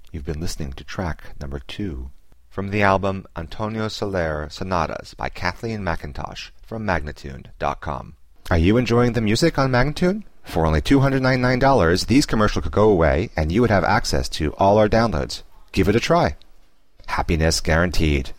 You've been listening to track number 2 from the album Antonio Soler Sonatas by Kathleen McIntosh from Magnatune.com. Are you enjoying the music on Magnatune? For only $299, these commercials could go away and you would have access to all our downloads. Give it a try. Happiness guaranteed.